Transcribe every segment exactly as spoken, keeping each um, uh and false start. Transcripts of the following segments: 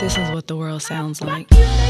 This is what the world sounds like.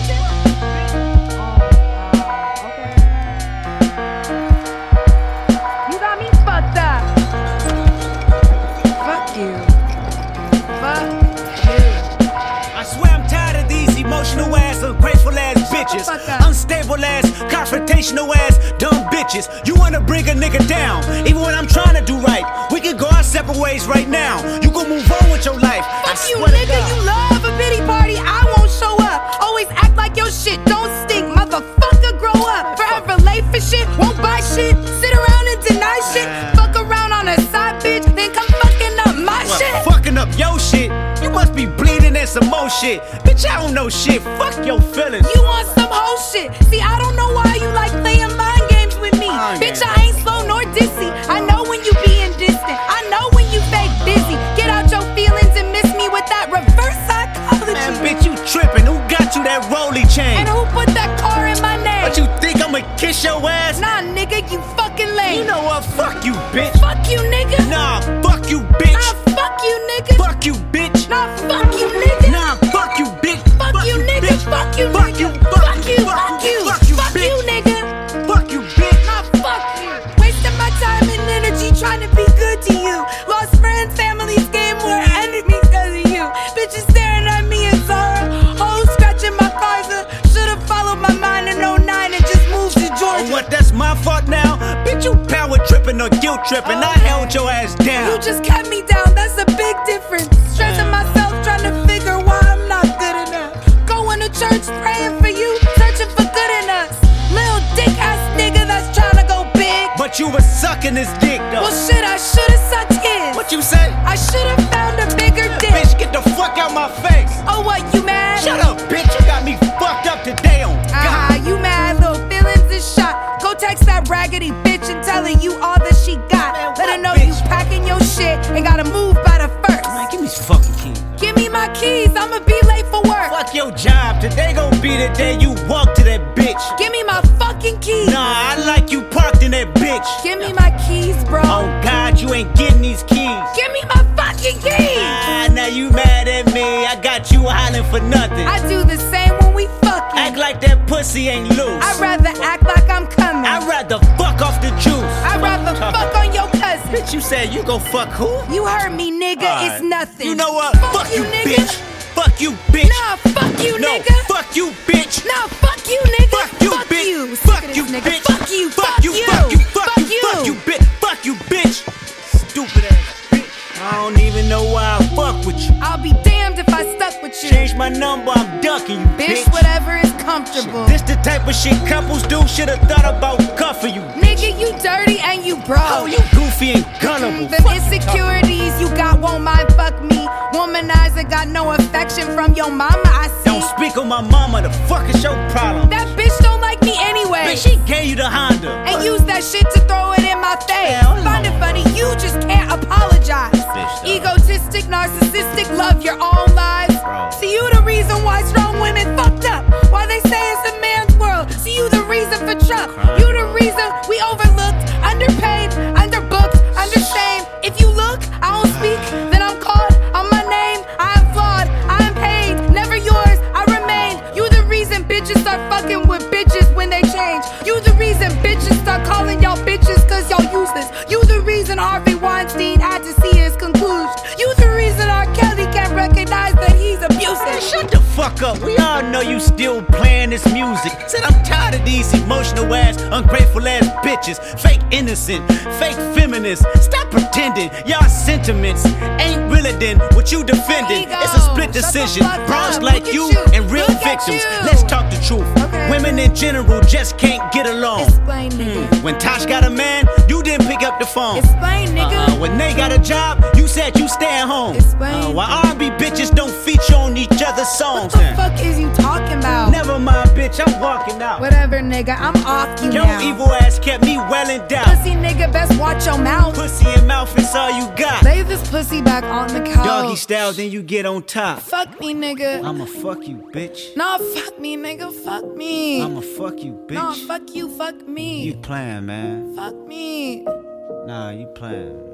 Emotional ass, ungrateful ass bitches, unstable ass, confrontational ass, dumb bitches. You wanna bring a nigga down, even when I'm trying to do right. We can go our separate ways right now. You gon' move on with your life. Fuck you, nigga. You love a pity party. I won't show up. Always act like your shit don't stink. Motherfucker, grow up. Forever late for shit, won't buy shit. Sit around and deny shit. Fuck around on a side bitch, then come fucking up my well, shit. Fucking up your shit. You must be bleeding and some more shit. Bitch, I don't know shit. Fuck your feelings. You want some whole shit. See, I don't know why you like playing mind games with me. Oh, bitch, yeah. I ain't slow nor dizzy. I know when you being distant. I know when you fake busy. Get out your feelings and miss me with that reverse psychology. Man, bitch, you tripping. Who got you that rolly chain? And who put that car in my name? But you think I'ma kiss your ass? Nah, nigga, you fucking lame. You know what? Fuck you, bitch. Fuck you, nigga. Nah, fuck you, bitch. Nah, fuck you, nigga. Fuck you, bitch. Nah, fuck you, nigga. Nah, fuck you, bitch. Fuck you, nigga. Fuck you, fuck you, nigga. Fuck you, fuck you, fuck you, fuck you, nigga. Fuck you, bitch. Nah, fuck you. Wasting my time and energy trying to be good to you. Lost friends, families, game more enemies because of you. Bitches staring at me in sorrow. Hoes scratching my cars. Should've followed my mind in oh nine and just moved to Georgia. Oh, what? That's my fault now? Bitch, you power tripping or guilt tripping. Oh, I held your ass down. You just kept me down. That's a big difference. Stressing myself trying to figure why I'm not good enough. Going to church praying for you, searching for good in us. Little dick ass nigga that's trying to go big. But you was sucking his dick though. Well shit, I should've sucked his. What you say? I should've found a bigger dick. Bitch, get the fuck out my face. Oh what, you mad? Shut up, bitch. You got me fucked up today on God. Ah, you mad? Little feelings is shot. Go text that raggedy bitch and tell her you all that she got. Man, let her know bitch? You packing your shit and gotta move by the first. Man, give me these fucking keys. Give me my keys, I'ma be late for work. Fuck your job, today gon' be the day you walk to that bitch. Give me my fucking keys. Nah, I like you parked in that bitch. Give me my keys, bro. Oh God, you ain't getting these keys. Give me my fucking keys. Ah, now you mad at me, I got you hollering for nothing. I do the same when we fucking. Act like that pussy ain't loose. I'd rather act like I'm coming. I'd rather fuck off the juice. I'd rather fuck on your cousin. Bitch, you said you gon' fuck who? You heard me, nigga, right. It's nothing. You know what? Fuck, fuck you, nigga. bitch. Fuck you, bitch. Nah, fuck you, no, nigga. Fuck you, bitch. Nah, fuck you, nigga. Fuck you, fuck bitch. You. Fuck you, nigga. bitch. Fuck you, fuck you, fuck you, fuck you, fuck you, bitch. Fuck you, bitch. Stupid ass bitch. I don't even know why I fuck with you. I'll be damned if I stuck with you. Change my number, I'm ducking you, bitch. Bitch, whatever is comfortable. This the type of shit couples do. Should've thought about cuffing you. Nigga, you dirty and you broke. Oh, you goofy and gullible. The insecurities you got won't mind fuck me. Womanizer got no affection from your mama, I see. Don't speak on my mama, the fuck is your problem? That bitch don't like me anyway. Bitch, she gave you the Honda. And use that shit to throw it in my face. Hell no. Find it funny, you just can't apologize. Bitch, egotistic, narcissistic, love your own lives. Bro. See, you the reason why strong women fucked up. Why they say it's a man's world. See, you the reason for Trump. You the reason we overlooked, underpaid, underbooked, understained. If you look, I don't speak, then I'm called on my name. I am flawed, I am paid, never yours, I remain. You the reason bitches start fucking with bitches when they change. You the reason bitches start calling y'all bitches cause y'all useless. You the reason Harvey Weinstein had to see his conclusion. You the reason R. Kelly can't recognize that he's abusive. Man, shut the fuck up. We all know you still playing this music. Said I'm tired of these emotional ass, ungrateful ass bitches. Fake innocent, fake feminists. Stop pretending y'all sentiments ain't realer than what you defending. Ego. It's a split decision. Bros like you, you and real Look victims. you. Let's talk the truth. Okay. Women in general just can't get along. Explain, nigga. Hmm. When Tosh got a man, you didn't pick up the phone. Explain, nigga. Uh, when they got a job, you said you stay at home. Explain. Uh, why R and B bitches don't feature on each other's songs? What the then? fuck is you talking about? Never mind, bitch, I'm walking out. Whatever, nigga, I'm off you Your now. evil ass kept me well in doubt. Pussy nigga, best watch your mouth. Pussy and mouth is all you got. Lay this pussy back on the couch. Doggy style, then you get on top. Fuck me, nigga. I'ma fuck you, bitch. Nah, fuck me, nigga. Fuck me. I'ma fuck you, bitch. Nah, fuck you. Fuck me. You playing, man. Fuck me. Nah, you playing.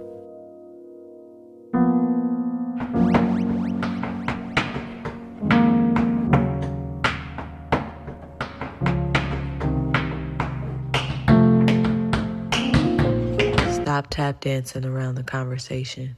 stop tap dancing around the conversation.